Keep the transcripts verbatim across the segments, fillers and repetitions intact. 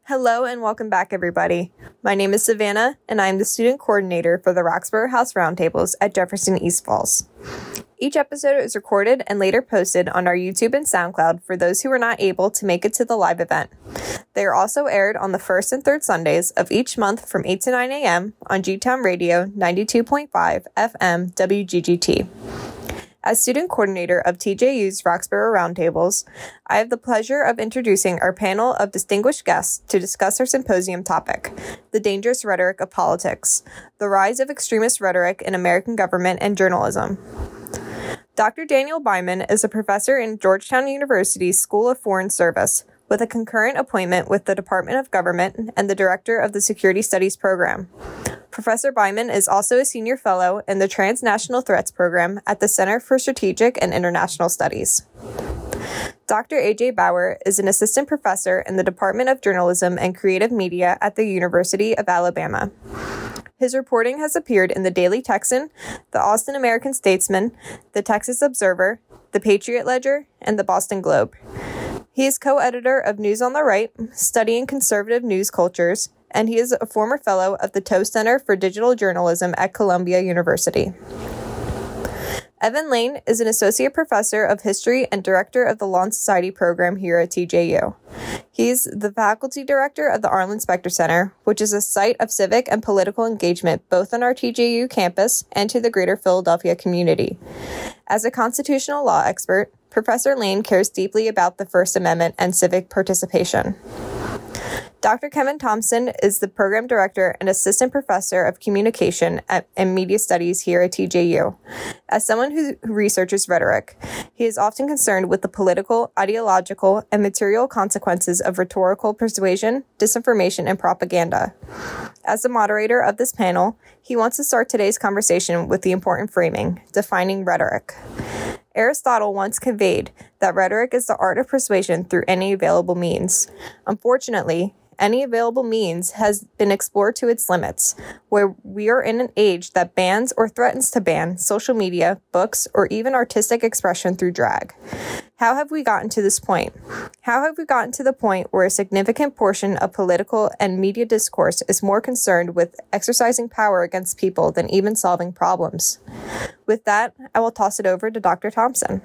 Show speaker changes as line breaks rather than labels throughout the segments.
Hello and welcome back, everybody. My name is Savannah, and I am the student coordinator for the Roxborough House Roundtables at Jefferson East Falls. Each episode is recorded and later posted on our YouTube and SoundCloud for those who were not able to make it to the live event. They are also aired on the first and third Sundays of each month from eight to nine a.m. on G-Town Radio ninety-two point five F M W G G T. As student coordinator of T J U's Roxborough Roundtables, I have the pleasure of introducing our panel of distinguished guests to discuss our symposium topic, The Dangerous Rhetoric of Politics, the Rise of Extremist Rhetoric in American Government and Journalism. Doctor Daniel Byman is a professor in Georgetown University's School of Foreign Service, with a concurrent appointment with the Department of Government and the director of the Security Studies program. Professor Byman is also a senior fellow in the Transnational Threats Program at the Center for Strategic and International Studies. Doctor A J Bauer is an assistant professor in the Department of Journalism and Creative Media at the University of Alabama. His reporting has appeared in the Daily Texan, the Austin American Statesman, the Texas Observer, the Patriot Ledger, and the Boston Globe. He is co-editor of News on the Right, studying conservative news cultures, and he is a former fellow of the Tow Center for Digital Journalism at Columbia University. Evan Lane is an associate professor of history and director of the Lawn Society program here at T J U. He's the faculty director of the Arlen Specter Center, which is a site of civic and political engagement both on our T J U campus and to the greater Philadelphia community. As a constitutional law expert, Professor Lane cares deeply about the First Amendment and civic participation. Doctor Kevin Thompson is the program director and assistant professor of communication at, and media studies here at T J U. As someone who, who researches rhetoric, he is often concerned with the political, ideological, and material consequences of rhetorical persuasion, disinformation, and propaganda. As the moderator of this panel, he wants to start today's conversation with the important framing, defining rhetoric. Aristotle once conveyed that rhetoric is the art of persuasion through any available means. Unfortunately, any available means has been explored to its limits, where we are in an age that bans or threatens to ban social media, books, or even artistic expression through drag. How have we gotten to this point? How have we gotten to the point where a significant portion of political and media discourse is more concerned with exercising power against people than even solving problems? With that, I will toss it over to Doctor Thompson.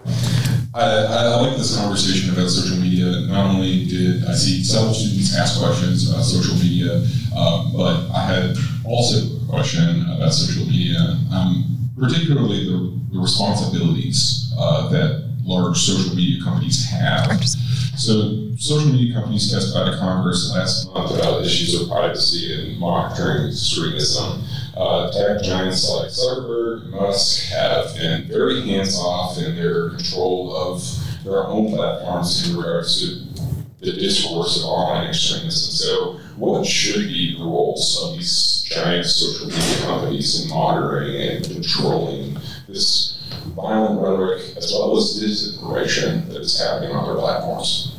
I, I like this conversation about social media. Not only did I see several students ask questions about social media, um, but I had also a question about social media, um, particularly the, the responsibilities uh, that large social media companies have. So social media companies testified to Congress last month about issues of privacy and monitoring extremism. Uh, tech giants like Zuckerberg and Musk have been very hands-off in their control of their own platforms in regards to the discourse of online extremism. So what should be the roles of these giant social media companies in monitoring and controlling this violent rhetoric as well as disinformation that is happening on their platforms?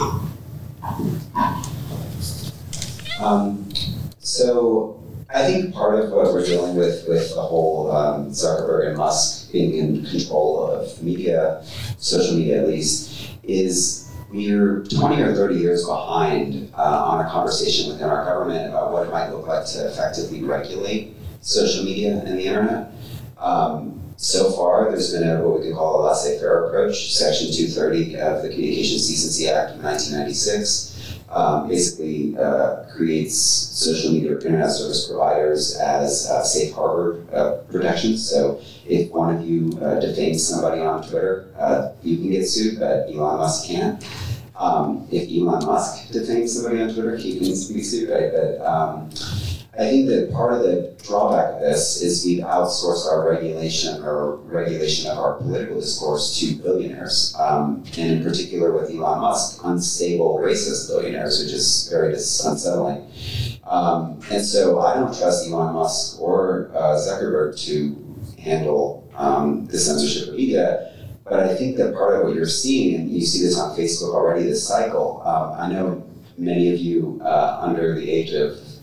Um, so I think part of what we're dealing with with the whole um, Zuckerberg and Musk being in control of media, social media at least, is we're twenty or thirty years behind uh, on a conversation within our government about what it might look like to effectively regulate social media and the internet. Um, So far, there's been a, what we could call a laissez-faire approach. Section two thirty of the Communications Decency Act of nineteen ninety-six um, basically uh, creates social media or internet service providers as uh, safe harbor uh, protections. So if one of you uh, defames somebody on Twitter, uh, you can get sued, but Elon Musk can't. Um, if Elon Musk defames somebody on Twitter, he can be sued, right? But um, I think that part of the drawback of this is we've outsourced our regulation or regulation of our political discourse to billionaires, um, and in particular with Elon Musk, unstable, racist billionaires, which is very unsettling. Um, and so I don't trust Elon Musk or uh, Zuckerberg to handle um, the censorship of media. But I think that part of what you're seeing, and you see this on Facebook already, this cycle. Um, I know many of you uh, under the age of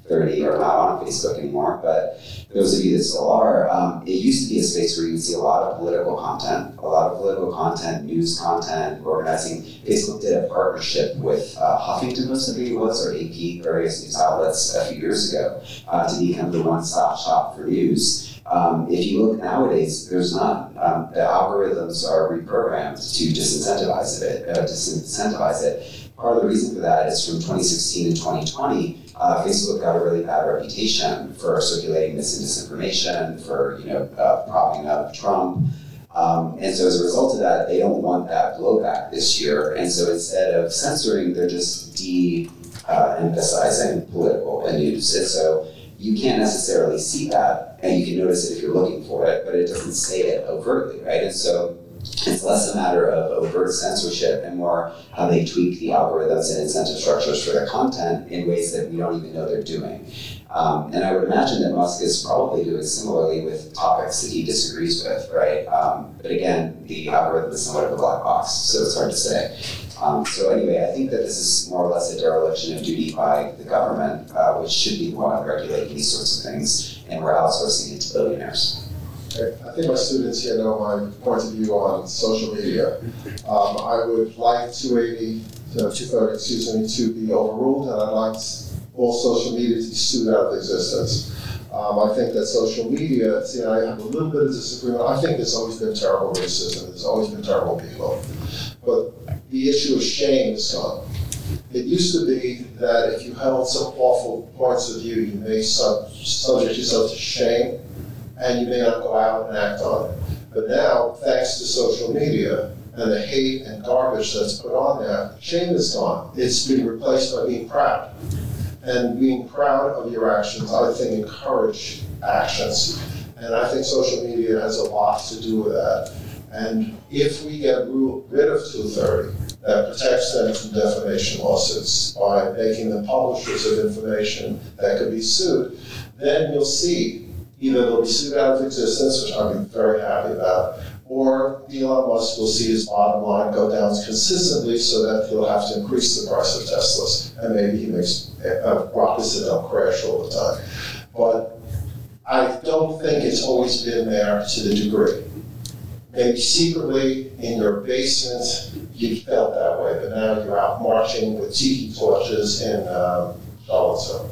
thirty are not on Facebook anymore, but those of you that still are, um, it used to be a space where you would see a lot of political content, a lot of political content, news content, organizing. Facebook did a partnership with uh, Huffington Post, I think it was, or A P, various news outlets a few years ago, uh, to become the one-stop shop for news. Um, if you look nowadays, there's none. Um, the algorithms are reprogrammed to disincentivize it. Uh, disincentivize it. Part of the reason for that is from twenty sixteen and twenty twenty, uh, Facebook got a really bad reputation for circulating mis and disinformation, for you know uh, propping up Trump. Um, and so as a result of that, they don't want that blowback this year. And so instead of censoring, they're just de-emphasizing uh, political and news. And so you can't necessarily see that, and you can notice it if you're looking for it, but it doesn't say it overtly, right? And so it's less a matter of overt censorship and more how they tweak the algorithms and incentive structures for their content in ways that we don't even know they're doing. Um, and I would imagine that Musk is probably doing similarly with topics that he disagrees with, right? Um, but again, the algorithm is somewhat of a black box, so it's hard to say. Um, so anyway, I think that this is more or less a dereliction of duty by the government, uh, which should be the one regulating these sorts of things, and we're outsourcing it to billionaires.
I think my students here know my point of view on social media. Um, I would like two eighty, uh, two thirty, excuse me, to be overruled, and I'd like all social media to be sued out of existence. Um, I think that social media, see, I have a little bit of disagreement. I think there's always been terrible racism. There's always been terrible people. But the issue of shame is gone. It used to be that if you held some awful points of view, you may sub- subject yourself to shame, and you may not go out and act on it. But now, thanks to social media and the hate and garbage that's put on there, shame is gone. It's been replaced by being proud. And being proud of your actions, I think, encourage actions. And I think social media has a lot to do with that. And if we get rid of two thirty, that protects them from defamation lawsuits by making them publishers of information that could be sued, then you'll see either they'll be sued out of existence, which I'm very happy about, or Elon Musk will see his bottom line go down consistently so that he'll have to increase the price of Teslas, and maybe he makes uh, rockets that don't crash all the time. But I don't think it's always been there to the degree. Maybe secretly in your basement you felt that way, but now you're out marching with tiki torches in um, Charlottesville.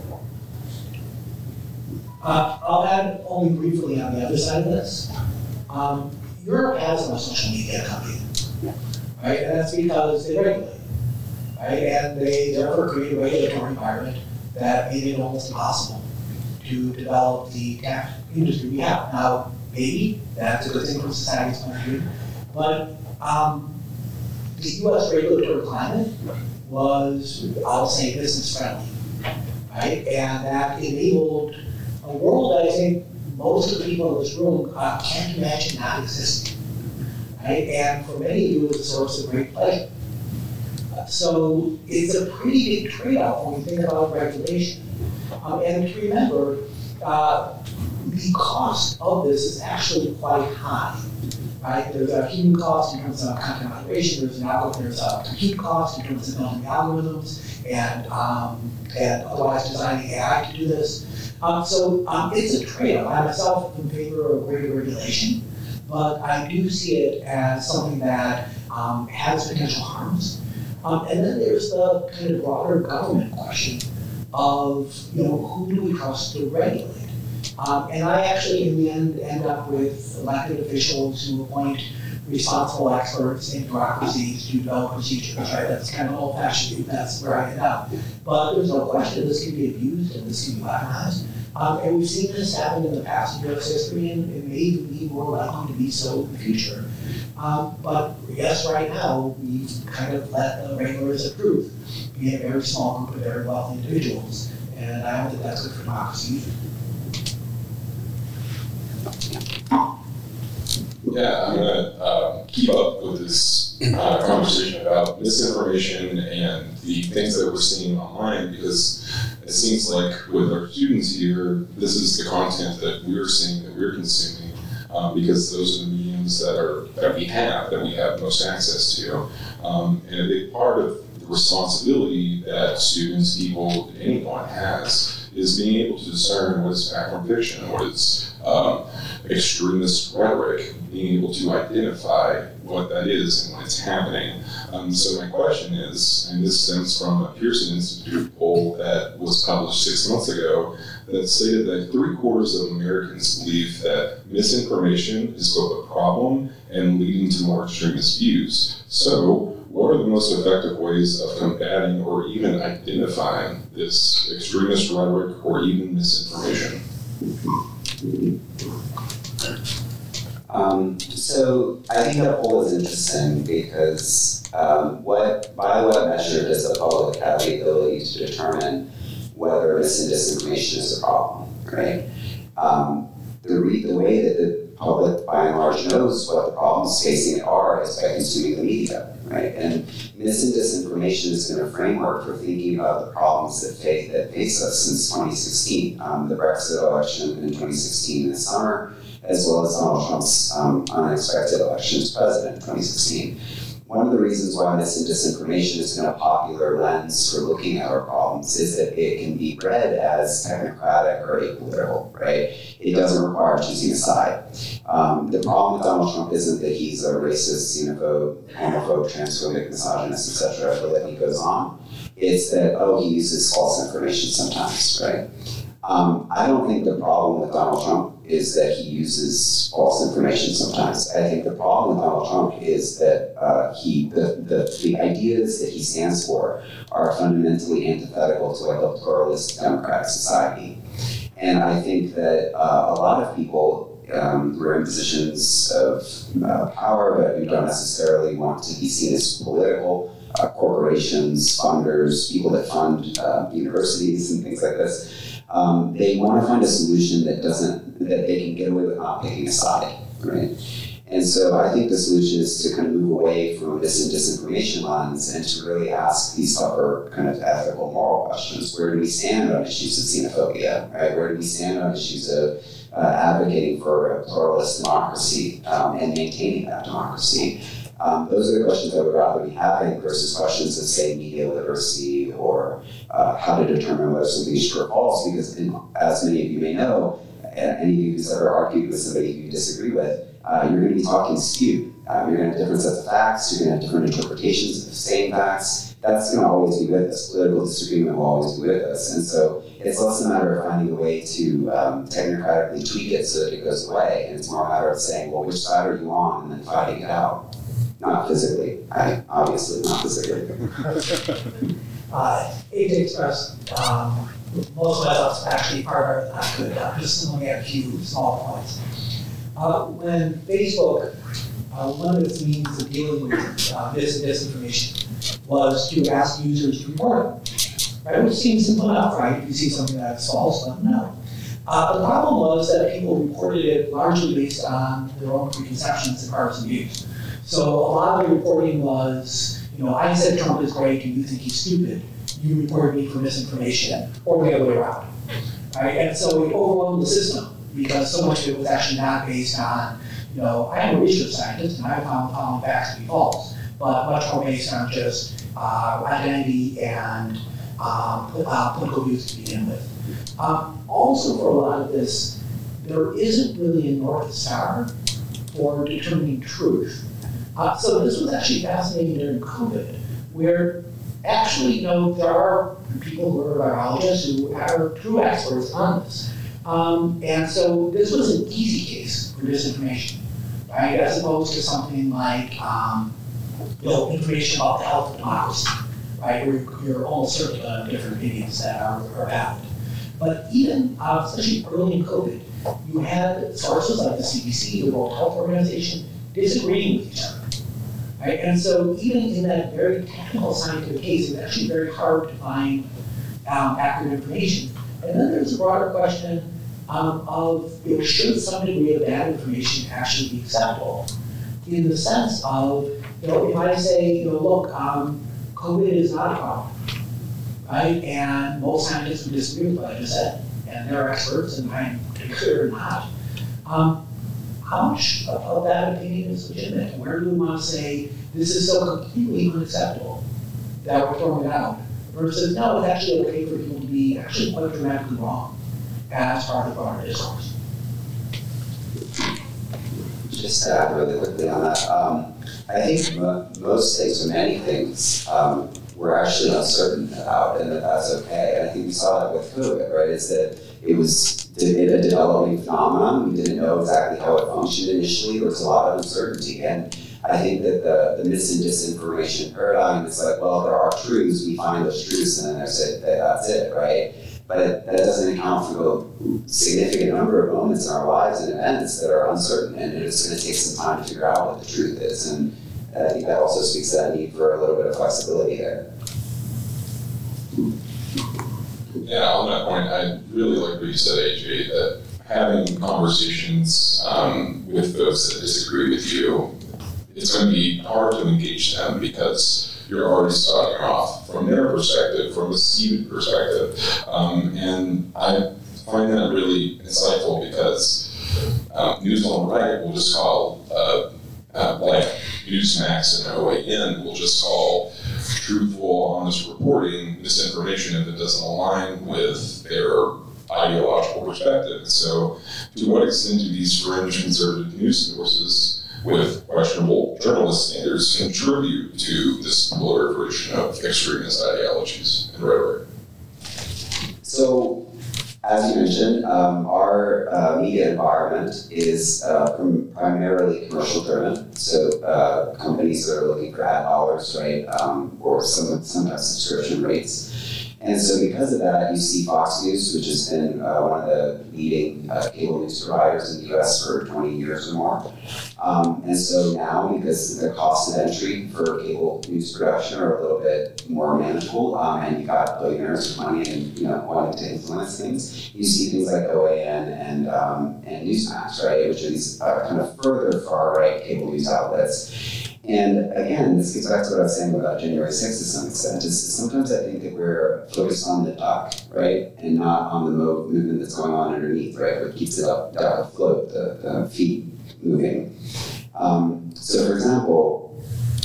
Uh, I'll add only briefly on the other side of this. Um, Europe has no social media company, right? And that's because they regulate, right? And they therefore create a regulatory environment that made it almost impossible to develop the tech industry we have. Now, maybe that's a good thing from society's point of view, but um, the U S regulatory climate was, I'll say, business friendly, right? And that enabled a world that I think most of the people in this room uh, can't imagine not existing, right? And for many of you, it's a source of great pleasure. Uh, so it's a pretty big trade-off when you think about regulation. Um, and to remember, uh, the cost of this is actually quite high, right? There's a human cost in terms of content moderation. There's an algorithm. There's a compute cost in terms of building algorithms and um, and otherwise designing A I to do this. Um, so um, it's a trade-off. I myself am in favor of greater regulation, but I do see it as something that um, has potential harms. Um, and then there's the kind of broader government question of, you know, who do we trust to regulate? Um, and I actually, in the end, end up with elected officials who appoint responsible experts in bureaucracies to develop procedures, right? That's kind of old-fashioned, that's where I end up. But there's no question this can be abused and this can be weaponized. Um, and we've seen this happen in the past in U S history, and it may even be more likely to be so in the future. Um, but yes, right now, we've kind of let the regulators of truth be a very small group of very wealthy individuals. And I don't think that's good for democracy either.
Yeah, I'm going to uh, keep up with this uh, conversation about misinformation and the things that we're seeing online, because it seems like with our students here, this is the content that we're seeing, that we're consuming, um, because those are the mediums that are that we have, that we have most access to. Um, and a big part of the responsibility that students, people, anyone has is being able to discern what is fact from fiction, what is um, extremist rhetoric, being able to identify what that is and when it's happening. Um, so my question is, and this stems from a Pearson Institute poll that was published six months ago, that stated that three quarters of Americans believe that misinformation is both a problem and leading to more extremist views. So, what are the most effective ways of combating or even identifying this extremist rhetoric or even misinformation?
Um, so I think that poll is interesting because um, what by what measure does the public have the ability to determine whether mis and disinformation is a problem, right? Um, the, re- the way that the public, by and large, knows what the problems facing it are is by consuming the media, right? And mis and disinformation has been a framework for thinking about the problems that face, that face us since twenty sixteen. Um, the Brexit election in twenty sixteen in the summer, as well as Donald Trump's um, unexpected election as president in twenty sixteen. One of the reasons why mis and disinformation has been a popular lens for looking at our problems is that it can be read as technocratic or apolitical, right? It doesn't require choosing a side. Um, the problem with Donald Trump isn't that he's a racist, xenophobe, homophobe, transphobic, misogynist, et cetera, the litany goes on. It's that, oh, he uses false information sometimes, right? Um, I don't think the problem with Donald Trump is that he uses false information sometimes. I think the problem with Donald Trump is that uh, he the, the the ideas that he stands for are fundamentally antithetical to like a pluralist democratic society. And I think that uh, a lot of people um, who are in positions of uh, power but who don't necessarily want to be seen as political, uh, corporations, funders, people that fund uh, universities and things like this, Um, they want to find a solution that doesn't, that they can get away with not picking a side, right? And so I think the solution is to kind of move away from this and disinformation lens and to really ask these tougher kind of ethical, moral questions. Where do we stand on issues of xenophobia, right? Where do we stand on issues of uh, advocating for a pluralist democracy um, and maintaining that democracy? Um, those are the questions I would rather be having versus questions of, say, media literacy or uh, how to determine whether something is true or false, because in, as many of you may know, any of you who's ever argued with somebody who you disagree with, uh, you're going to be talking skewed. Um, you're going to have different sets of facts, you're going to have different interpretations of the same facts. That's going to always be with us. Political disagreement will always be with us. And so it's less a matter of finding a way to um, technocratically tweak it so that it goes away, and it's more a matter of saying, well, which side are you on, and then fighting it out. Not physically, I obviously not physically.
uh, A J expressed um, most of my thoughts actually far than I could. I'm just looking at a few small points. Uh, when Facebook, uh, one of its means of dealing with uh, mis and disinformation was to ask users to report it, right? Which seems simple enough, right? If you see something that's false, let them know. Uh, the problem was that people reported it largely based on their own preconceptions and partisan views. So a lot of the reporting was, you know, I said Trump is great and you think he's stupid. You reported me for misinformation, or the other way around, right? And so it overwhelmed the system because so much of it was actually not based on, you know, I am a research scientist and I found found facts to be false, but much more based on just uh, identity and um, uh, political views to begin with. Um, also, for a lot of this, there isn't really a North Star for determining truth. Uh, so this was actually fascinating during COVID, where actually, you know, there are people who are virologists who are true experts on this. Um, and so this was an easy case for disinformation, right? As opposed to something like, um, you know, information about the health of democracy, right? Where you're almost certain of different opinions that are, are valid. But even, uh, especially early in COVID, you had sources like the C D C, the World Health Organization, disagreeing with each other. Right? And so even in that very technical scientific case, it's actually very hard to find um, accurate information. And then there's a broader question um, of, you know, should some degree of bad information actually be acceptable? In the sense of, you know, if I say, you know, look, um, COVID is not a problem, right? And most scientists would disagree with what I just said, and they're experts, and I'm clear not. Um, How much of that opinion is legitimate? And where do we want to say this is so completely unacceptable that we're throwing it out? Versus says, no, it's actually okay for people to be actually quite dramatically wrong as part of the broader discourse.
Just to add really quickly on that, um, I think mo- most things, or many things, um, we're actually uncertain about, and that that's okay. And I think we saw that with COVID, right? Is that it was a developing phenomenon. We didn't know exactly how it functioned initially. There was a lot of uncertainty, and I think that the, the mis and disinformation paradigm is like, well, there are truths, we find those truths, and then that's it, that's it, right? But it, that doesn't account for the significant number of moments in our lives and events that are uncertain, and it's going to take some time to figure out what the truth is. And I think that also speaks to that need for a little bit of flexibility there.
Yeah, on that point, I really like what you said, A J, that having conversations um, with folks that disagree with you, it's going to be hard to engage them because you're already starting off from their perspective, from a seated perspective. Um, and I find that really insightful because um, News on the Right will just call, uh, uh, like Newsmax and O A N will just call truthful, honest reporting misinformation if it doesn't align with their ideological perspective. So to what extent do these fringe conservative news sources with questionable journalist standards contribute to this proliferation of extremist ideologies and rhetoric?
So, as you mentioned, um, our uh, media environment is uh, prim- primarily commercial driven. So uh, companies that are looking for ad dollars, right, um, or some sometimes subscription rates. And so because of that, you see Fox News, which has been uh, one of the leading uh, cable news providers in the U S for twenty years or more. Um, and so now, because the cost of entry for cable news production are a little bit more manageable, um, and you got billionaires with money and you know wanting to influence things, you see things like O A N and um, and Newsmax, right, which are these uh, kind of further far right cable news outlets. And again, this gets back to what I was saying about January sixth to some extent, is sometimes I think that we're focused on the duck, right, and not on the mo- movement that's going on underneath, right, what keeps it up, duck afloat, the, the feet moving. Um, so for example,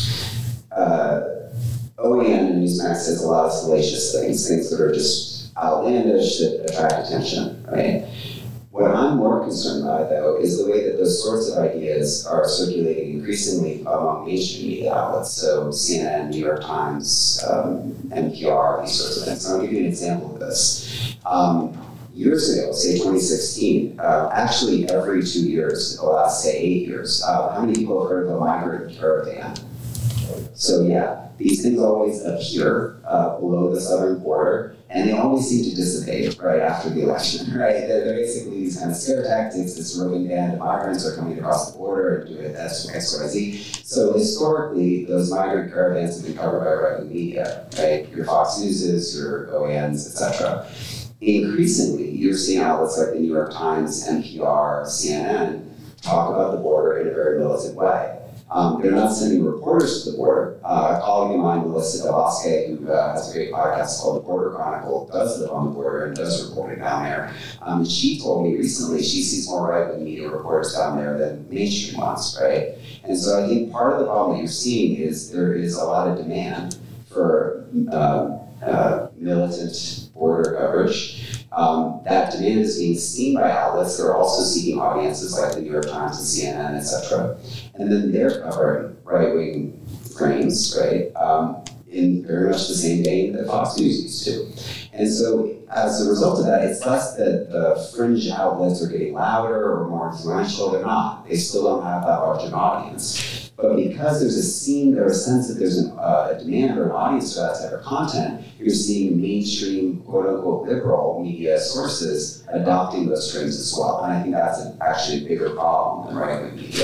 uh, O A N and Newsmax says a lot of salacious things, things that are just outlandish that attract attention, right? What I'm more concerned by, though, is the way that those sorts of ideas are circulating increasingly among mainstream media outlets. So C N N, New York Times, um, N P R, these sorts of things. So I'll give you an example of this. Um, years ago, say twenty sixteen, uh, actually every two years, the last, say, eight years, uh, how many people have heard of a migrant caravan? So yeah, these things always appear uh, below the southern border, and they always seem to dissipate right after the election, right? They're, they're basically these kind of scare tactics. This roving band of migrants are coming across the border and doing X, Y, Z. So historically, those migrant caravans have been covered by right-wing media, right? Your Fox Newses, your O A Ns, et cetera. Increasingly, you're seeing outlets like the New York Times, N P R, C N N talk about the border in a very militant way. Um, they're not sending reporters to the border. Uh, a colleague of mine, Melissa Delbosque, who uh, has a great podcast called The Border Chronicle, does live on the border and does reporting down there. Um, and she told me recently she sees more right-wing media reporters down there than mainstream ones, right? And so I think part of the problem that you're seeing is there is a lot of demand for um, uh, militant border coverage. Um, that demand is being seen by outlets that are also seeking audiences like the New York Times and C N N, et cetera. And then they're covering right-wing frames, right, um, in very much the same vein that Fox News used to. And so as a result of that, it's less that the fringe outlets are getting louder or more influential. They're not. They still don't have that large an audience. But because there's a scene or a sense that there's an, uh, a demand or an audience for that type of content, you're seeing mainstream, quote-unquote, liberal media sources adopting those trends as well. And I think that's an, actually a bigger problem than right-wing media.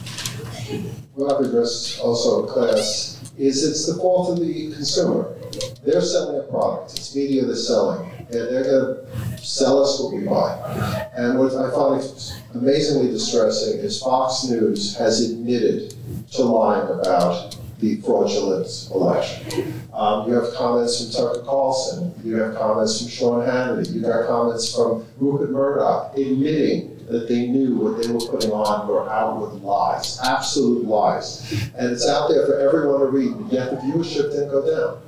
What I've addressed also in class is it's the fault of the consumer. They're selling a product. It's media they're selling. And they're going to sell us what we buy. And what I find amazingly distressing is Fox News has admitted to lying about the fraudulent election. Um, you have comments from Tucker Carlson. You have comments from Sean Hannity. You got comments from Rupert Murdoch admitting that they knew what they were putting on were outward lies, absolute lies. And it's out there for everyone to read, but yet the viewership didn't go down.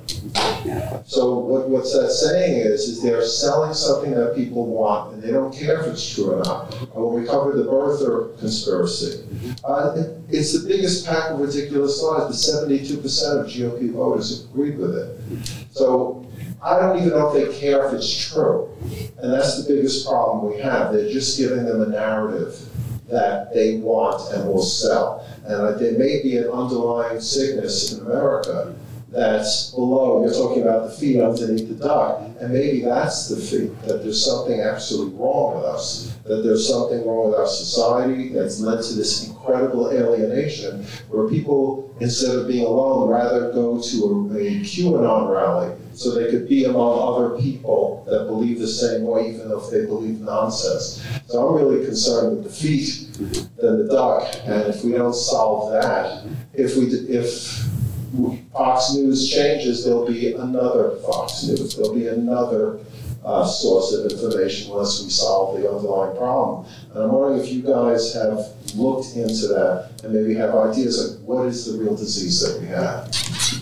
So what, what's that saying is, is they're selling something that people want, and they don't care if it's true or not. When we covered the birther conspiracy, uh, it, it's the biggest pack of ridiculous lies, but seventy-two percent of G O P voters agreed with it. So I don't even know if they care if it's true. And that's the biggest problem we have. They're just giving them a narrative that they want and will sell. And uh, there may be an underlying sickness in America that's below. You're talking about the feet underneath the duck, and maybe that's the feet, that there's something absolutely wrong with us, that there's something wrong with our society that's led to this incredible alienation where people, instead of being alone, rather go to a, a QAnon rally so they could be among other people that believe the same way, even if they believe nonsense. So I'm really concerned with the feet than the duck, and if we don't solve that, if we, if Fox News changes, there'll be another Fox News. There'll be another uh, source of information unless we solve the underlying problem. And I'm wondering if you guys have looked into that and maybe have ideas of what is the real disease that we have.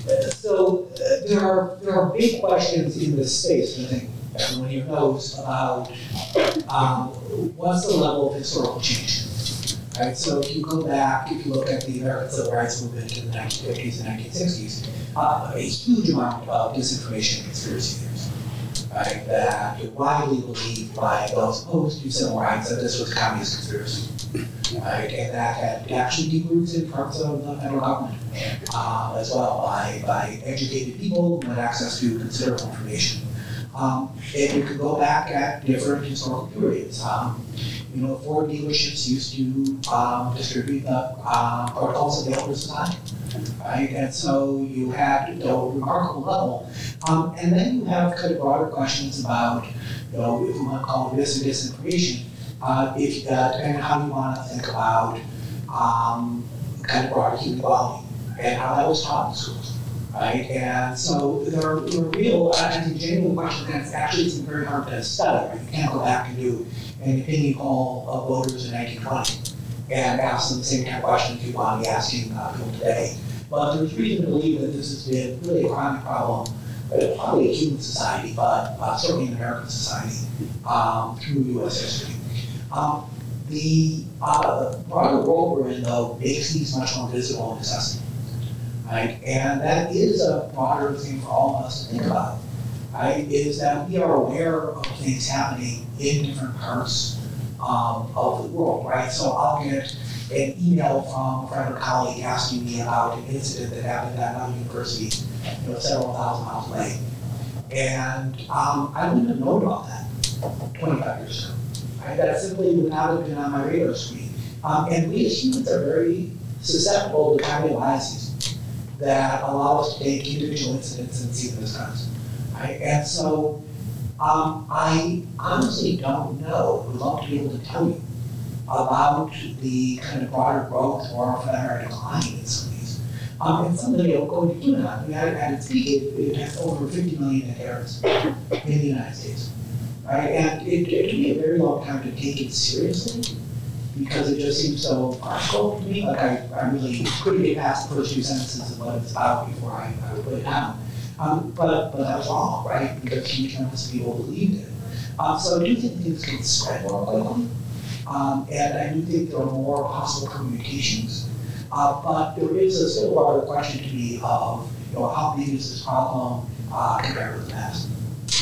So uh, there are there are big questions in this space, I think everyone here knows, about um, what's the level of historical change. Right, so if you go back, if you look at the American Civil Rights Movement in the nineteen fifties and nineteen sixties, uh, a huge amount of disinformation and conspiracy theories, right, that were widely believed by those opposed to civil rights that this was a communist conspiracy, right, and that had actually deep roots in parts of the federal government uh, as well, by, by educated people who had access to considerable information. Um, and you could go back at different historical periods. Um, You know, Ford dealerships used to um, distribute the uh, protocols of the Elder Society, right? And so you had you know, a remarkable level. Um, and then you have kind of broader questions about, you know, if you want to call it mis or disinformation, uh, if uh, depending on how you want to think about um, kind of broader human equality and how that was taught in schools, right? And so there are, there are real, I think, genuine questions that actually it's very hard to study, right? You can't go back and do an opinion poll of voters in nineteen twenty and ask them the same kind of questions you want to be asking uh, people today. But there's reason to believe that this has been really a chronic problem, uh, probably a human society, but uh, certainly an American society um, through U S history. Um, the uh, broader world we're in, though, makes these much more visible and accessible, right? And that is a broader thing for all of us to think about. Right, is that we are aware of things happening in different parts um, of the world, right? So I'll get an email from a friend or colleague asking me about an incident that happened at another university, you know, several thousand miles away. And um, I wouldn't have known about that twenty-five years ago, right? That simply would not have been on my radar screen. Um, and we as humans are very susceptible to cognitive biases that allow us to take individual incidents and see them as constant. Right? And so um, I honestly don't know, would love to be able to tell you about the kind of broader growth or for that matter decline in some of these. Um, and some of them, you know, going to QAnon, I mean, at its peak, it, it has over fifty million adherents in the United States. Right? And it, it took me a very long time to take it seriously because it just seems so farcical to me. Like I, I really couldn't get past the first few sentences of what it's about before I, I would put it down. Um, but, but that was wrong, right? Because huge numbers of people believed it. Um, so I do think things can spread more quickly. Um, and I do think there are more possible communications. Uh, but there is a still broader question to me of, you know, how big is this problem uh, compared with the past?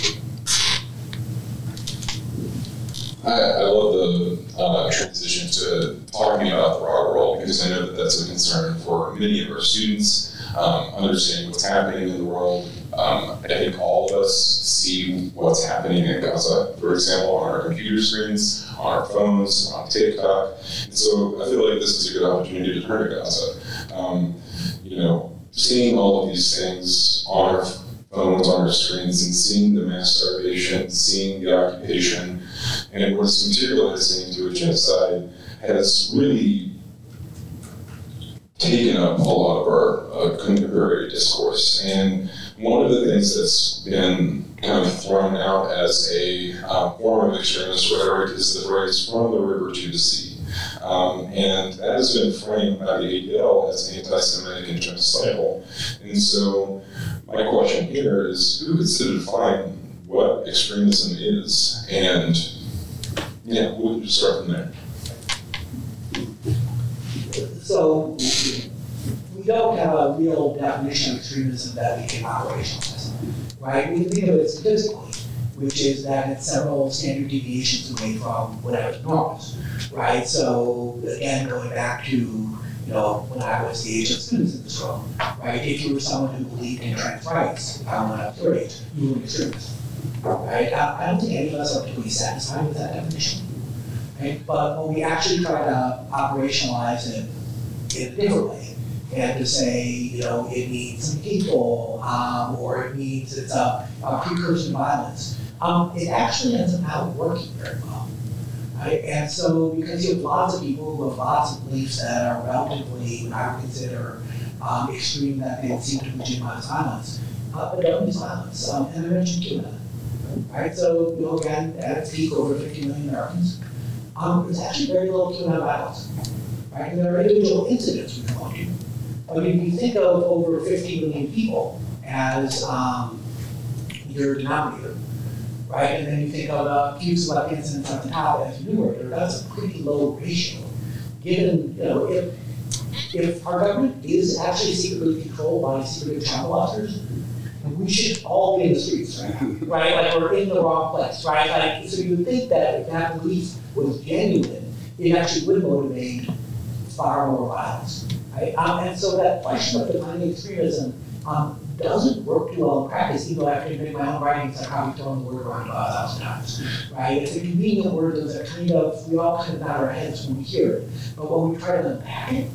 I, I love the uh, transition to talking about the broader world because I know that that's a concern for many of our students. Um, understanding what's happening in the world. Um, I think all of us see what's happening in Gaza, for example, on our computer screens, on our phones, on TikTok. And so I feel like this is a good opportunity to turn to Gaza. Um, you know, seeing all of these things on our phones, on our screens, and seeing the mass starvation, seeing the occupation, and what's materializing into a genocide has really taken up a lot of our uh, contemporary discourse. And one of the things that's been kind of thrown out as a uh, form of extremist rhetoric is the phrase "from the river to the sea." Um, and that has been framed by the A D L as anti-Semitic and genocidal. And so my question here is, who gets to define what extremism is? And yeah, we'll just start from there.
So we don't have a real definition of extremism that we can operationalize, right? We can think of it statistically, which is that it's several standard deviations away from whatever normal is, right? So again, going back to, you know, when I was the age of students in this room, right? If you were someone who believed in trans rights, um, when I was your age, you were an extremist, right? I, I don't think any of us are particularly satisfied with that definition, right? But when we actually try to operationalize it in a different way, and to say, you know, it means some people, um, or it means it's a, a precursor to violence, um, it actually ends up not working very well, right? And so, because you have lots of people who have lots of beliefs that are relatively, what I would consider, um, extreme, that they seem to legitimize violence, uh, but don't use violence, um, and I mentioned Cuba, right? So, you know, again, at its peak, over fifty million Americans, um, there's actually very little Cuban violence, right? And there are individual incidents we can point to. But if you think of over fifty million people as um, your denominator, right? And then you think of uh, Q's left incidents at the top as your numerator, that's a pretty low ratio. Given, you know, if if our government is actually secretly controlled by secret travel officers, we should all be in the streets, right? Right? Like we're in the wrong place, right? Like, so you would think that if that belief was genuine, it actually would motivate far more violence. Right? Um, and so that question of defining extremism um, doesn't work too well in practice, even though after I make my own writings, I've probably thrown the word around about a thousand times. Right? It's a convenient word that's a kind of, we all kind of nod our heads when we hear it. But when we try to unpack it,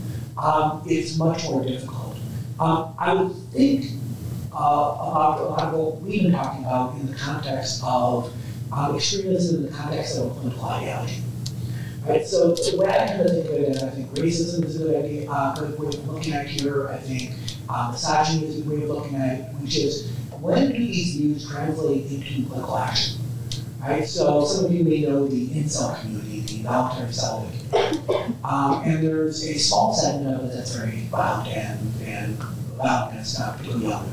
um, it's much more difficult. Um, I would think uh, about a lot of what we've been talking about in the context of um, extremism in the context of a political ideology. Right, so the way I kind of think of it, and I think racism is a good idea, uh, good way of looking at it here. I think um, misogyny is a good way of looking at it, which is when do these views translate into political action? Right, so some of you may know the incel community, the voluntary celibate community, um, and there's a small segment of it that's very violent and and violent and it's not particularly young.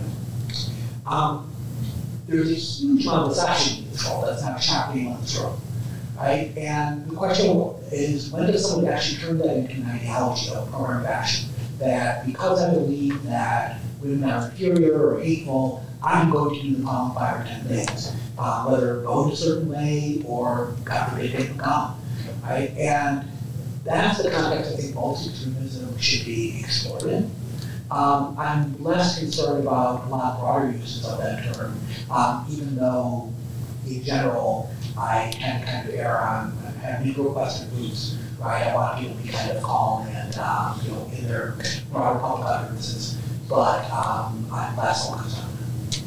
Um, there's a huge amount of misogyny in this world that's not happening on this road. Right? And the question is, when does someone actually turn that into an ideology of program of action? That because I believe that women are inferior or hateful, I'm going to do the following five or ten things, uh, whether vote a certain way or God forbid take a gun. Right? And that's the context I think multi-extremism should be explored in. Um, I'm less concerned about a lot broader uses of that term, um, even though in general, I tend to kind of err on have Negro Western roots, right? I want people to be kind of calm and, um, you know, in their broader public utterances, but um, I'm less focused on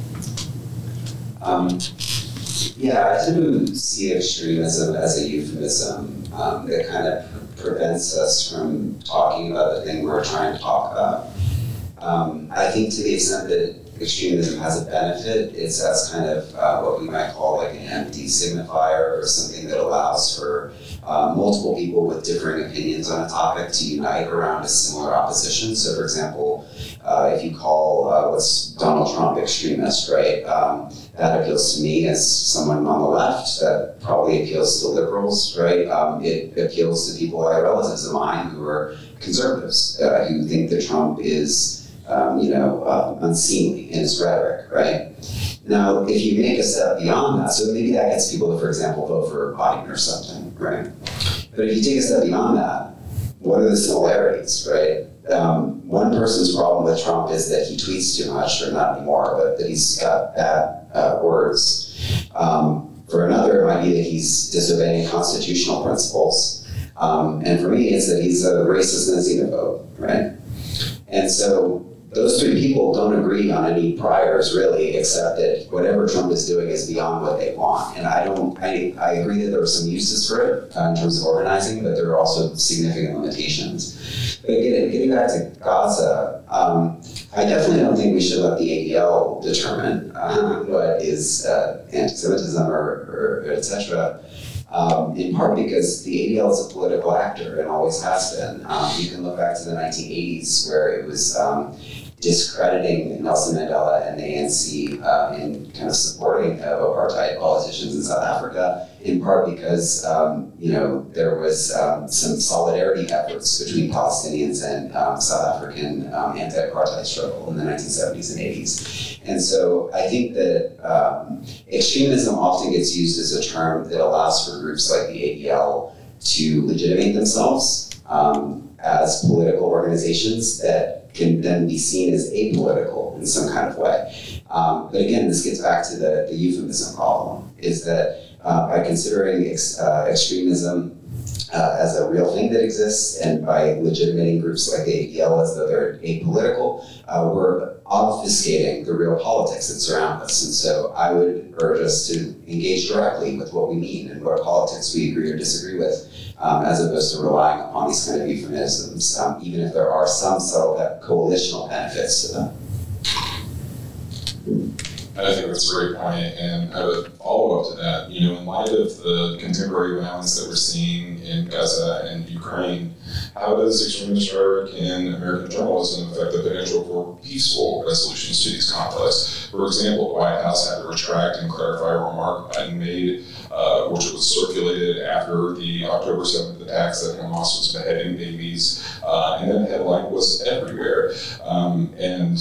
that.
Um, yeah, I tend to see extremism as a euphemism um, that kind of prevents us from talking about the thing we're trying to talk about. Um, I think to the extent that extremism has a benefit, it's as kind of uh, what we might call like an empty signifier or something that allows for uh, multiple people with differing opinions on a topic to unite around a similar opposition. So for example, uh, if you call uh, what's Donald Trump extremist, right, um, that appeals to me as someone on the left, that probably appeals to liberals, right? Um, it appeals to people like relatives of mine who are conservatives, uh, who think that Trump is Um, you know, uh, unseemly in his rhetoric, right? Now, if you make a step beyond that, so maybe that gets people to, for example, vote for Biden or something, right? But if you take a step beyond that, what are the similarities, right? Um, one person's problem with Trump is that he tweets too much, or not anymore, but that he's got bad uh, words. Um, for another, it might be that he's disobeying constitutional principles. Um, and for me, it's that he's a racist and a xenophobe, right? And so those three people don't agree on any priors, really, except that whatever Trump is doing is beyond what they want. And I don't, I, I agree that there are some uses for it uh, in terms of organizing, but there are also significant limitations. But But getting, getting back to Gaza, um, I definitely don't think we should let the A D L determine uh, what is uh, anti-Semitism or, or et cetera. Um, in part because the A D L is a political actor and always has been. Um, you can look back to the nineteen eighties where it was um, discrediting Nelson Mandela and the A N C uh, in kind of supporting uh, apartheid politicians in South Africa, in part because um, you know there was um, some solidarity efforts between Palestinians and um, South African um, anti-apartheid struggle in the nineteen seventies and eighties. And so I think that um, extremism often gets used as a term that allows for groups like the A D L to legitimate themselves um, as political organizations that can then be seen as apolitical in some kind of way. Um, but again, this gets back to the, the euphemism problem, is that uh, by considering ex, uh, extremism uh, as a real thing that exists, and by legitimating groups like the A D L as though they're apolitical, uh, we're obfuscating the real politics that surround us. And so I would urge us to engage directly with what we mean and what politics we agree or disagree with, um, as opposed to relying upon these kind of euphemisms, um, even if there are some subtle coalitional benefits to them.
I think that's a great point, and I would follow up to that. You know, in light of the contemporary violence that we're seeing in Gaza and Ukraine, how does extremist rhetoric in American journalism affect the potential for peaceful resolutions to these conflicts? For example, the White House had to retract and clarify a remark Biden made, uh, which was circulated after the October seventh attacks that Hamas was beheading babies, uh, and that headline was everywhere. Um, and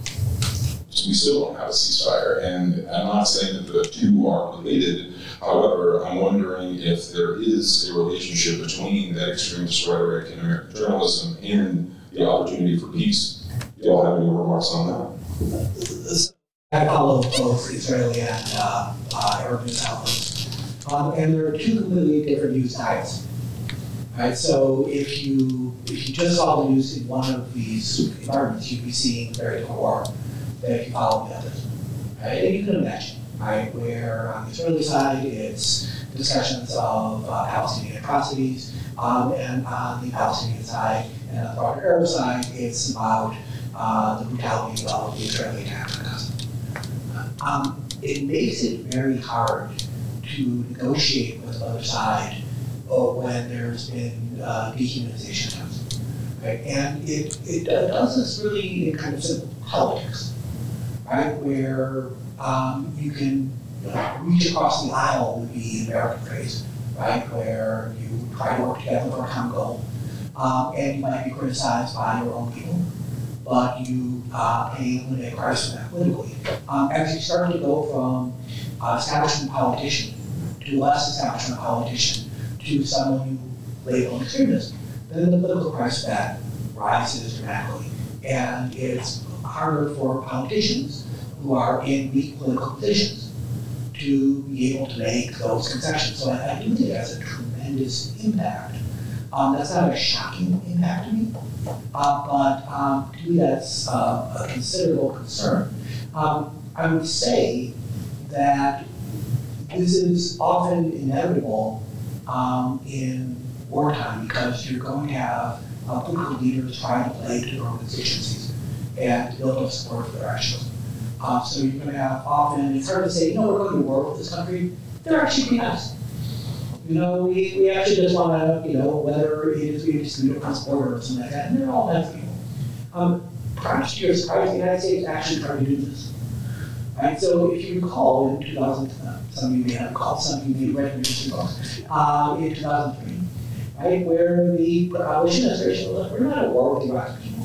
we still don't have a ceasefire, and I'm not saying that the two are related. However, I'm wondering if there is a relationship between that extremist rhetoric in American journalism and the opportunity for peace. Do y'all have any remarks on that?
I follow both Israeli and uh, uh, Arab news outlets, um, and there are two completely different news types. Right, so if you if you just saw the news in one of these environments, you'd be seeing a very different war than if you follow the others. Right, and you can imagine, right, where on the Israeli side it's discussions of uh, Palestinian atrocities, um, and on the Palestinian side and on the broader Arab side, it's about uh, the brutality of the Israeli attack on Gaza. Um, it makes it very hard to negotiate with the other side when there's been uh, dehumanization attempts, right? And it, it uh, does this really in kind of simple politics, right? Where um, you can uh, reach across the aisle would be the American phrase, right? Where you try to work together for a common goal, um, and you might be criticized by your own people, but you uh, pay a limited price for that politically. Um, as you start to go from uh, establishment politician to less establishment politician to someone you label an extremist, then the political price of that rises dramatically. And it's harder for politicians who are in weak political positions to be able to make those concessions. So I, I do think that's a tremendous impact. Um, that's not a shocking impact to me, uh, but um, to me that's uh, a considerable concern. Um, I would say that this is often inevitable um, in wartime because you're going to have uh, political leaders trying to play to their own constituencies and build up support for their actions. Uh, so you're going to have often, it's hard to say, you know, we're going to war with this country. They're actually pretty nice. You know, we, we actually just want to, you know, whether it is we dispute across border or something like that, and they're all nice people. Um, perhaps to your surprise, the United States actually tried to do this. Right? So if you recall in two thousand, uh, some of you may have recalled, some of you may have read your books, uh, in two thousand three, right, where the Bush administration was, we're not at war with the Iraqi people.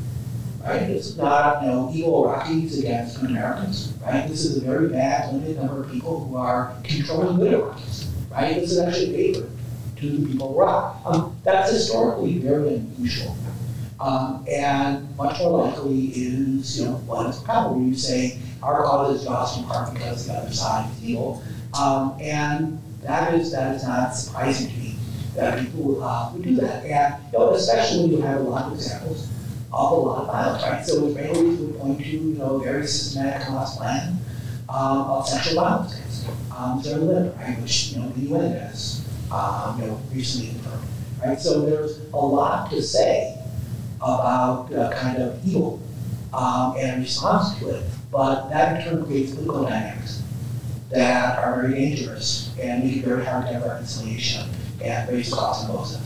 Right? This is not, you know, evil Iraqis against Americans. Right? This is a very bad, limited number of people who are controlling good Iraqis. Right? This is actually a favor to the people of Iraq. Um, that's historically very unusual. Um, and much more likely is, you know, what is probably you say, our cause is just in part because the other side is evil. Um, and that is that is not surprising to me that people uh, would do that. And you know, especially when you have a lot of examples of a lot of violence, right? So Israelis would point to, you know, very systematic Hamas plan um, of sexual violence against um, their limit, right? Which, you know, the U N has, um, you know, recently confirmed, right? So there's a lot to say about uh, kind of evil um, and response to it. But that in turn creates political dynamics that are very dangerous and make it very hard to have reconciliation and raise costs and both.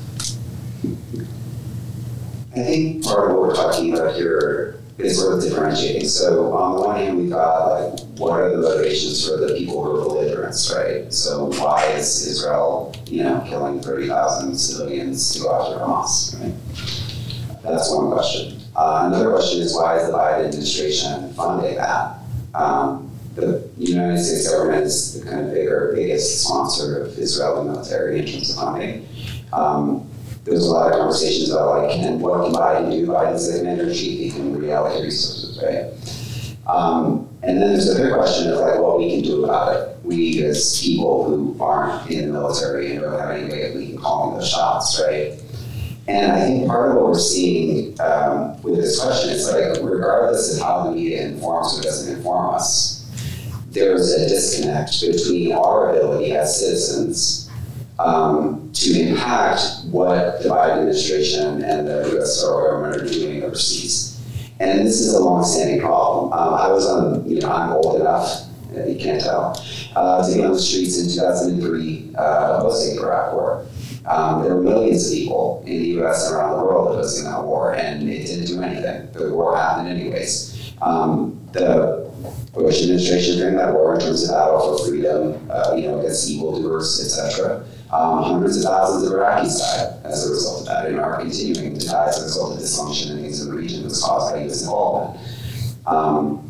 I think part of what we're talking about here is sort of differentiating. So on the one hand, we've got like, what are the motivations for the people who are belligerents, right? So why is Israel, you know, killing thirty thousand civilians to go after Hamas, right? That's one question. Uh, another question is why is the Biden administration funding that? Um, the United States government is the kind of bigger, biggest sponsor of Israeli military in terms of funding. Um, There's a lot of conversations about like, can, what can Biden do? Biden's the commander-in-chief, he can reallocate resources, right? Um, and then there's the third question of like, what we can do about it. We as people who aren't in the military and don't have any way of we can call the shots, right? And I think part of what we're seeing um, with this question is like, regardless of how the media informs or doesn't inform us, there's a disconnect between our ability as citizens um, to impact what the Biden administration and the U S federal government are doing overseas. And this is a long-standing problem. Um, I was on, you know, I'm old enough, you can't tell, uh, to be on the streets in two thousand three uh, opposing the Iraq War. Um, there were millions of people in the U S and around the world opposing that war, and it didn't do anything. The war happened anyways. Um, the Bush administration during that war, in terms of battle for freedom, uh, you know, against evildoers, et cetera, um, hundreds of thousands of Iraqis died as a result of that, and are continuing to die as a result of dysfunction and things in the region that was caused by U S involvement. Um,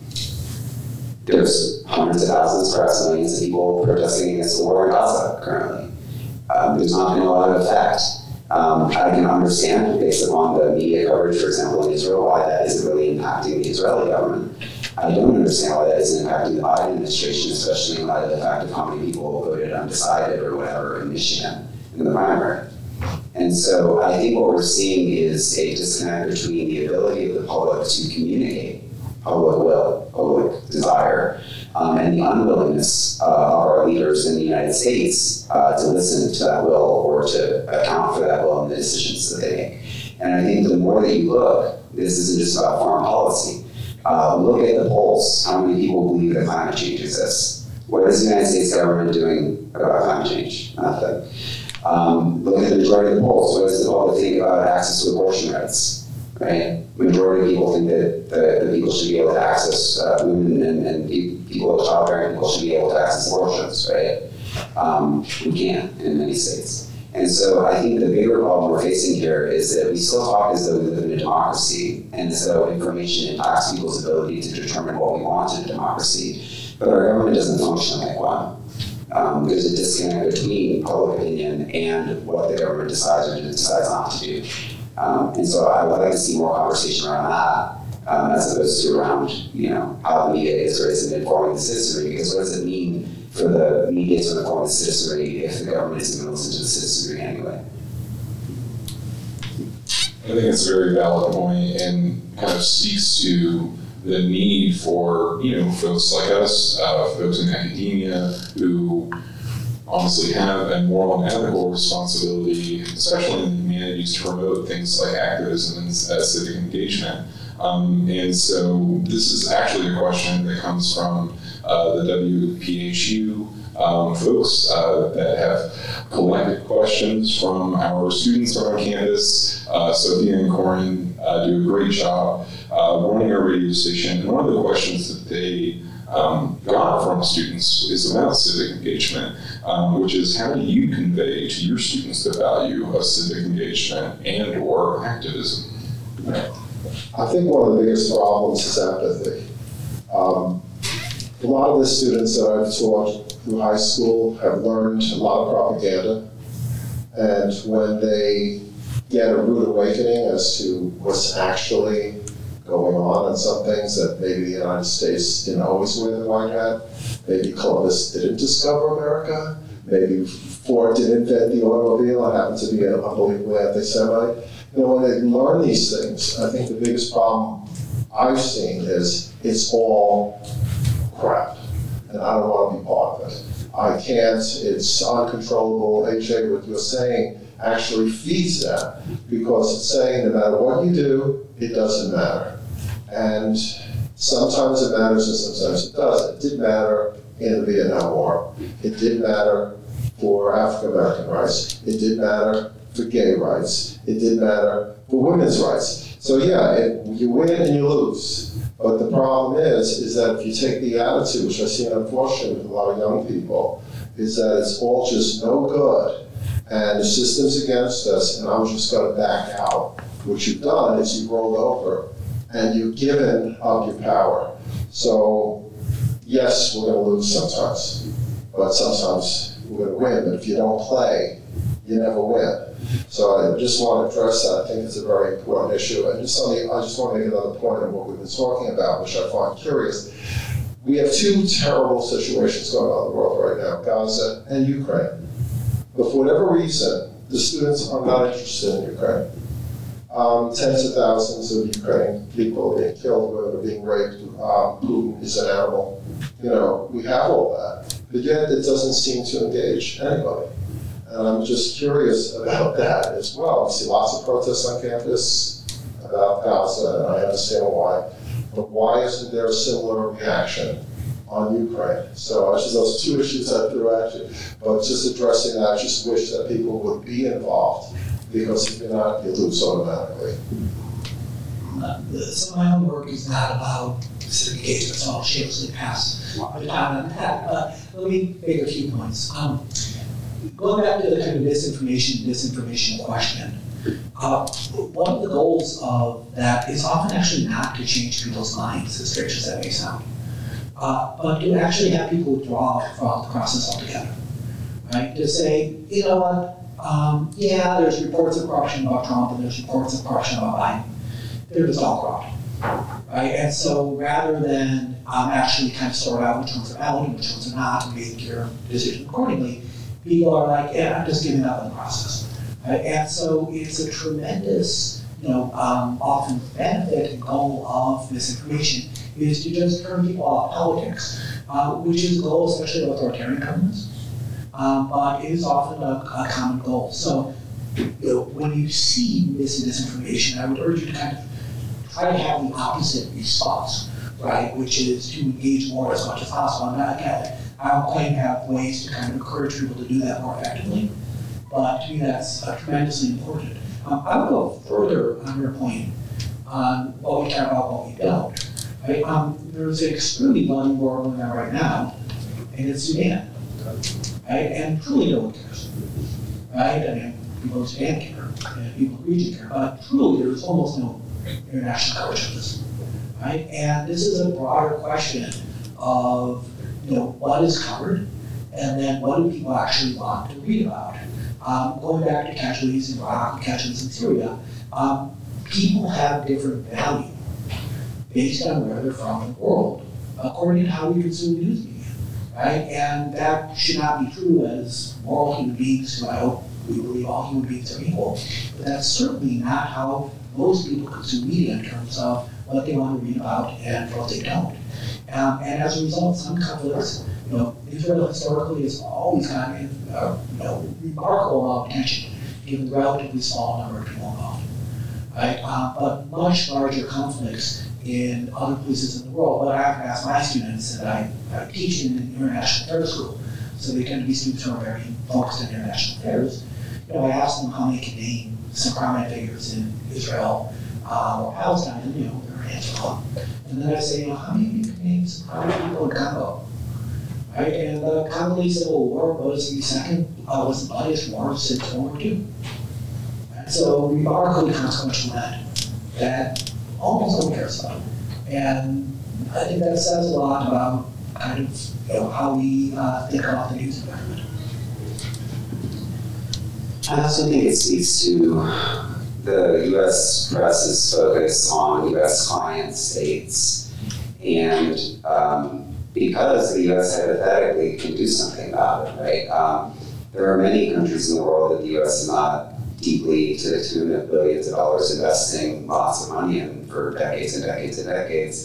there's hundreds of thousands, perhaps millions of people protesting against the war in Gaza currently. Um, there's not been a lot of effect. Um, I can understand, based upon the media coverage, for example, in Israel, why that isn't really impacting the Israeli government. I don't understand why that isn't impacting the Biden administration, especially in light of the fact of how many people voted undecided or whatever in Michigan in the primary. And so I think what we're seeing is a disconnect between the ability of the public to communicate public will, public desire, um, and the unwillingness uh, of our leaders in the United States uh, to listen to that will or to account for that will in the decisions that they make. And I think the more that you look, this isn't just about foreign policy. Uh, look at the polls. How many people believe that climate change exists? What is the United States government doing about climate change? Nothing. Um, look at the majority of the polls. What does the public think about access to abortion rights? Right? Majority of people think that the, the people should be able to access, uh, women and, and people of childbearing people should be able to access abortions, right? Um, we can't in many states. And so I think the bigger problem we're facing here is that we still talk as though we live in a democracy and as though information impacts people's ability to determine what we want in a democracy, but our government doesn't function like one. Um, there's a disconnect between public opinion and what the government decides or decides not to do. Um, and so I would like to see more conversation around that, um, as opposed to around, you know, how the media is or isn't informing the citizenry, because what does it mean for the media to inform the citizenry if the government isn't going to listen to the citizenry anyway?
I think it's a very valid point and kind of speaks to the need for, you know, folks like us, uh, folks in academia who honestly have a moral and ethical responsibility, especially in the humanities, to promote things like activism and uh, civic engagement. Um, and so this is actually a question that comes from uh, the W P H U um, folks uh, that have collected questions from our students on campus. Uh, Sophia and Corin uh, do a great job uh, running our radio station. And one of the questions that they um, got from students is about civic engagement, um, which is how do you convey to your students the value of civic engagement and or activism?
I think one of the biggest problems is empathy. Um, a lot of the students that I've taught through high school have learned a lot of propaganda, and when they get a rude awakening as to what's actually going on and some things that maybe the United States didn't always wear the white hat, maybe Columbus didn't discover America, maybe Ford didn't invent the automobile and happened to be an unbelievable anti-Semite. You know, when they learn these things, I think the biggest problem I've seen is it's all crap, and I don't want to be part of it. I can't, it's uncontrollable. A J, what you're saying actually feeds that, because it's saying no matter what you do, it doesn't matter. And sometimes it matters and sometimes it doesn't. It did matter in the Vietnam War. It did matter for African American rights. It did matter for gay rights. It did matter for women's rights. So yeah, it, you win and you lose. But the problem is, is that if you take the attitude, which I see unfortunately with a lot of young people, is that it's all just no good, and the system's against us, and I'm just going to back out. What you've done is you've rolled over, and you've given up your power. So yes, we're going to lose sometimes, but sometimes we're going to win. But if you don't play, you never win. So I just want to address that. I think it's a very important issue. And just on the, I just want to make another point on what we've been talking about, which I find curious. We have two terrible situations going on in the world right now, Gaza and Ukraine. But for whatever reason, the students are not interested in Ukraine. Um, tens of thousands of Ukrainian people are being killed, women are being raped. Um, Putin is an animal. You know, we have all that. But yet it doesn't seem to engage anybody. And I'm just curious about that as well. We see lots of protests on campus about Gaza, and I understand why. But why isn't there a similar reaction on Ukraine? So just those two issues I threw at you. But just addressing that, I just wish that people would be involved, because if you're not, you lose automatically.
Uh, some of my own work is not about civic engagement, so I'll shamelessly pass my time on that. But let me make a few points. Um, Going back to the kind of misinformation, disinformation question, uh, one of the goals of that is often actually not to change people's minds, as strange as that may sound, uh, but to actually have people withdraw from the process altogether, right? To say, you know what, um, yeah, there's reports of corruption about Trump and there's reports of corruption about Biden. They're just all corrupt, right? And so rather than um, actually kind of sort out which ones are valid and which ones are not and make your decision accordingly, people are like, yeah, I'm just giving up on the process. Right? And so it's a tremendous, you know, um, often benefit and goal of misinformation is to just turn people off politics, uh, which is a goal especially of authoritarian governments, um, but it is often a, a common goal. So you know, when you see mis and disinformation, I would urge you to kind of try to have the opposite response, right, which is to engage more as much as possible. And again, I don't claim to have ways to kind of encourage people to do that more effectively, but to me that's uh, tremendously important. Um, I would go further on your point on what we care about, what we don't. Right? Um, there's an extremely bloody war going on right now, and it's Sudan. Right? And truly no one cares. Right? I mean, people in Sudan care, and people in the region care, but truly there's almost no international coverage of this. Right? And this is a broader question of, you know, what is covered, and then what do people actually want to read about? Um, going back to casualties in Iraq and casualties in Syria, um, people have different value based on where they're from in the world, according to how we consume news media, right? And that should not be true as moral human beings who I hope we believe all human beings are equal, but that's certainly not how most people consume media in terms of what they want to read about and what they don't. Um, and as a result, some conflicts, you know, Israel historically has always gotten a you know, remarkable amount of attention, given the relatively small number of people involved. Right? Um, but much larger conflicts in other places in the world. But I have to ask my students, and I, I teach in an international affairs school, so they tend to be students who are very focused on international affairs. You know, I ask them how many can name some prominent figures in Israel uh, or Palestine, and you know, their hands are up. And then I say, you know, how many of you can name some prominent people in Congo? Right? And the Congolese Civil War was the second, uh, was the bloodiest war since World War Two. And so remarkably consequential event that almost no one cares about. And I think that says a lot about kind of, you know, how we uh, think about the news environment.
I also think it speaks to the U S press's focus on U S client states, and um, because the U S hypothetically can do something about it, right? Um, there are many countries in the world that the U S is not deeply to the tune of billions of dollars investing lots of money in for decades and decades and decades.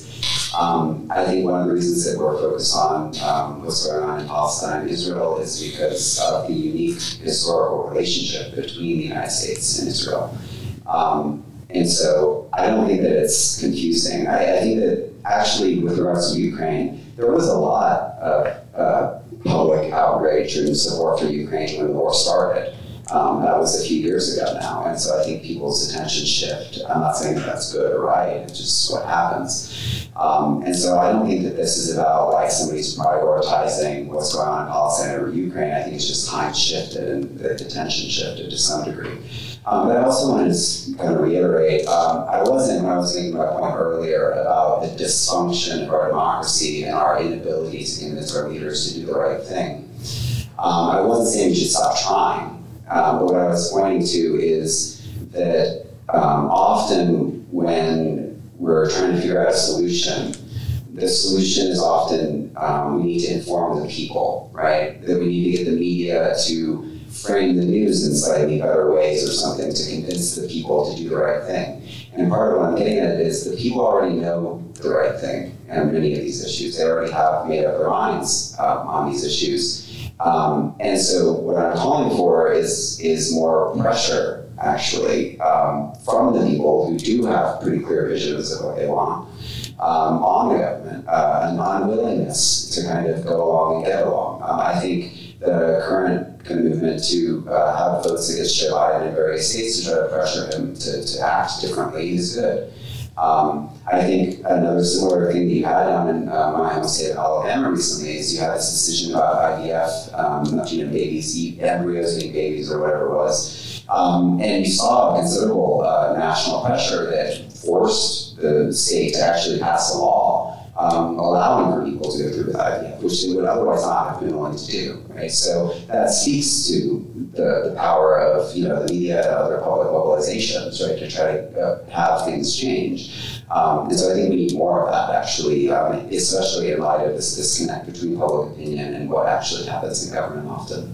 Um, I think one of the reasons that we're focused on um, what's going on in Palestine and Israel is because of the unique historical relationship between the United States and Israel. Um, and so I don't think that it's confusing. I, I think that actually with regards to Ukraine, there was a lot of uh, public outrage and support for Ukraine when the war started. Um, that was a few years ago now, and so I think people's attention shift. I'm not saying that that's good or right, it's just what happens. Um, and so I don't think that this is about like somebody's prioritizing what's going on in Palestine or Ukraine. I think it's just time shifted and the attention shifted to some degree. Um, but I also wanted to kind of reiterate, um, I wasn't, when I was making my point earlier about the dysfunction of our democracy and our inability to convince our leaders to do the right thing. Um, I wasn't saying we should stop trying. Um, but what I was pointing to is that um, often when we're trying to figure out a solution, the solution is often um, we need to inform the people, right? That we need to get the media to frame the news in slightly better ways or something to convince the people to do the right thing. And part of what I'm getting at is that people already know the right thing on many of these issues. They already have made up their minds um, on these issues. Um, and so what I'm calling for is is more pressure, actually, um, from the people who do have pretty clear visions of what they want um, on the government, uh, an unwillingness to kind of go along and get along. Um, I think the current kind of movement to uh, have votes against Joe Biden in various states to try to pressure him to, to act differently is good. Um, I think another similar thing that you had down in uh, my home state of Alabama recently is you had this decision about I V F, um, you know, babies, embryos being babies or whatever it was. Um, and you saw considerable uh, national pressure that forced the state to actually pass a law um, allowing for people to go through with I V F, which they would otherwise not have been willing to do, right? So that speaks to the, the power of, you know, the media and other public mobilizations, right, to try to uh, have things change. Um, and so I think we need more of that, actually, um, especially in light of this disconnect between public opinion and what actually happens in government often.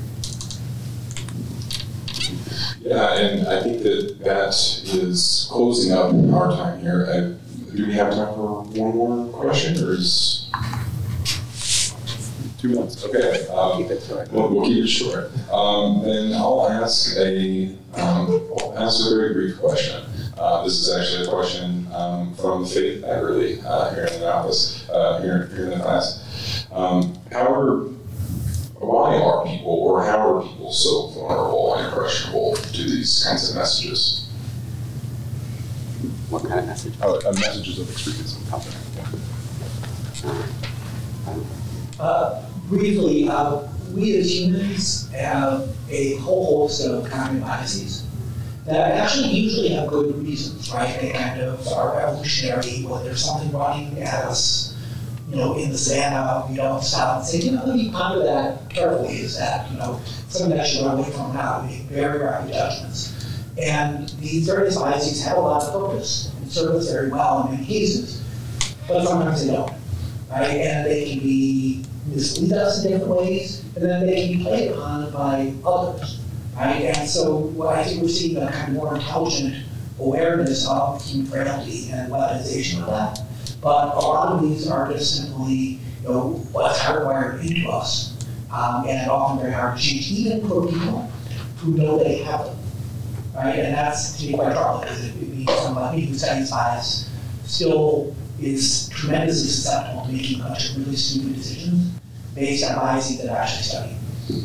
Yeah, and I think that that is closing up our time here. I, do we have time for one more question, or is two minutes? Okay, um,
Keep it short.
We'll, we'll keep it short. Um, then I'll ask a um, I'll ask a very brief question. Uh, this is actually a question um, from Faith Eckerly uh, here in the office, uh, here, here in the class. Um, how are, why are people, or how are people so vulnerable and impressionable to these kinds of messages?
What kind of message?
Oh, uh, messages of extremism.
Uh, briefly, uh, we as humans have a whole host of cognitive biases that actually usually have good reasons, right? They kind of are evolutionary. When there's something running at us, you know, in the savannah, we don't stop and say, you know, let me ponder that carefully. Is that, you know, something that I should run away from now? We make very rapid judgments. And these various biases have a lot of purpose and serve us very well in many cases, but sometimes they don't, right? And they can be mislead us in different ways, and then they can be played upon by others, right? And so what I think we're seeing a kind of more intelligent awareness of human frailty and weaponization of that. But a lot of these are just simply, you know, what's hardwired into us, um, and often very hard to change, even for people who know they have them. Right, and that's to be quite troubling, because it means somebody who studies bias still is tremendously susceptible to making a bunch of really stupid decisions based on biases that are actually studied.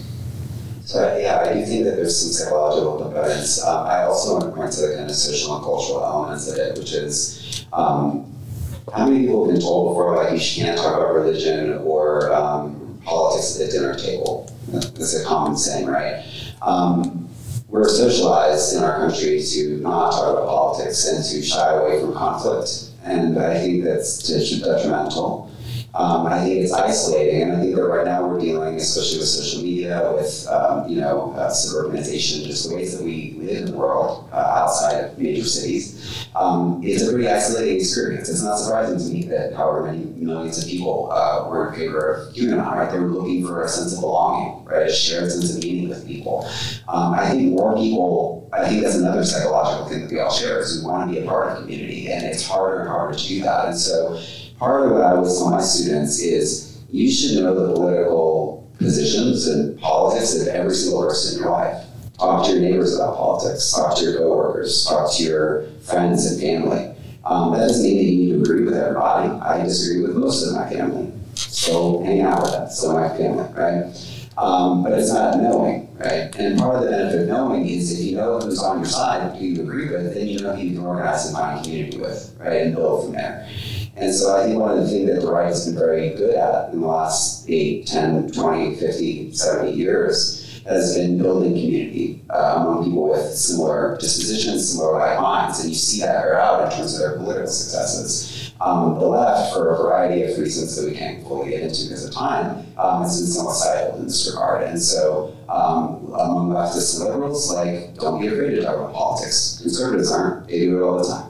So yeah, I do think that there's some psychological components. Um, I also want to point to the kind of social and cultural elements of it, which is um, how many people have been told before, like, you can't talk about religion or um, politics at the dinner table. That's a common saying, right? Um, We're socialized in our country to not talk about politics and to shy away from conflict. And I think that's detrimental. Um, I think it's isolating, and I think that right now we're dealing, especially with social media, with um, you know uh, suburbanization, just the ways that we live in the world uh, outside of major cities. Um, it's a pretty isolating experience. It's not surprising to me that however many millions of people uh, were in favor of QAnon, right? They were looking for a sense of belonging, right? A shared sense of meaning with people. Um, I think more people, I think that's another psychological thing that we all share, is we want to be a part of community, and it's harder and harder to do that. And so part of what I always tell my students is you should know the political positions and politics of every single person in your life. Talk to your neighbors about politics, talk to your coworkers, talk to your friends and family. Um, that doesn't mean that you need to agree with everybody. I disagree with most of my family. So hang out with them, so my family, right? Um, but it's not knowing, right? And part of the benefit of knowing is if you know who's on your side, who you agree with, then you know who you can organize and find a community with, right? And build from there. And so I think one of the things that the right has been very good at in the last eight, ten, twenty, fifty, seventy years has been building community uh, among people with similar dispositions, similar like minds, and you see that bear out in terms of their political successes. Um, the left, for a variety of reasons that we can't fully get into because of time, um, has been somewhat siloed in this regard. And so um, among leftists and liberals, like, don't be afraid to talk about politics. Conservatives aren't, they do it all the time.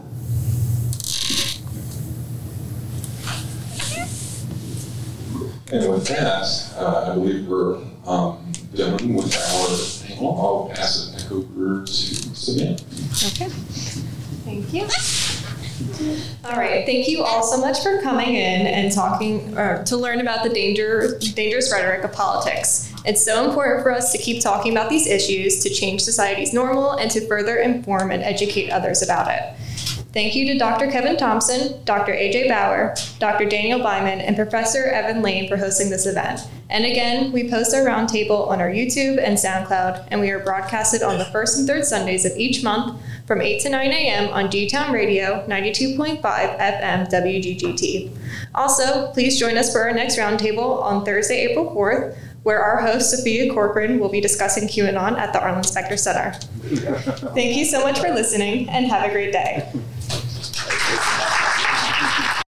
And with that, uh, I believe we're um, done with our panel. I'll pass it back over to Savannah.
Okay. Thank you. All right. Thank you all so much for coming in and talking or to learn about the danger, dangerous rhetoric of politics. It's so important for us to keep talking about these issues to change society's normal and to further inform and educate others about it. Thank you to Doctor Kevin Thompson, Doctor A J Bauer, Doctor Daniel Byman, and Professor Evan Lane for hosting this event. And again, we post our roundtable on our YouTube and SoundCloud, and we are broadcasted on the first and third Sundays of each month from eight to nine a.m. on G-Town Radio, ninety-two point five F M W G G T. Also, please join us for our next roundtable on Thursday, April fourth, where our host, Sophia Corcoran, will be discussing QAnon at the Arlen Specter Center. Thank you so much for listening, and have a great day.